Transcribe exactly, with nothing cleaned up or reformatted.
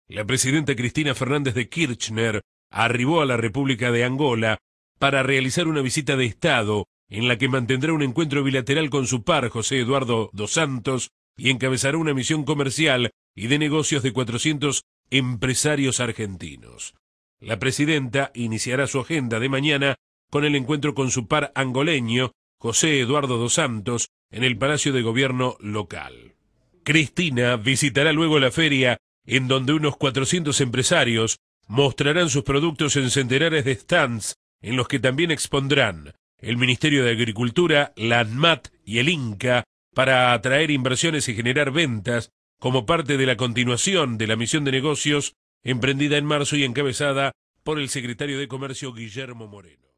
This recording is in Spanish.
La presidenta Cristina Fernández de Kirchner arribó a la República de Angola para realizar una visita de Estado en la que mantendrá un encuentro bilateral con su par, José Eduardo dos Santos, y encabezará una misión comercial y de negocios de cuatrocientos empresarios argentinos. La presidenta iniciará su agenda de mañana con el encuentro con su par angoleño, José Eduardo dos Santos, en el Palacio de Gobierno local. Cristina visitará luego la feria, en donde unos cuatrocientos empresarios mostrarán sus productos en centenares de stands, en los que también expondrán el Ministerio de Agricultura, la ANMAT y el INCA, para atraer inversiones y generar ventas, como parte de la continuación de la misión de negocios emprendida en marzo y encabezada por el secretario de Comercio Guillermo Moreno.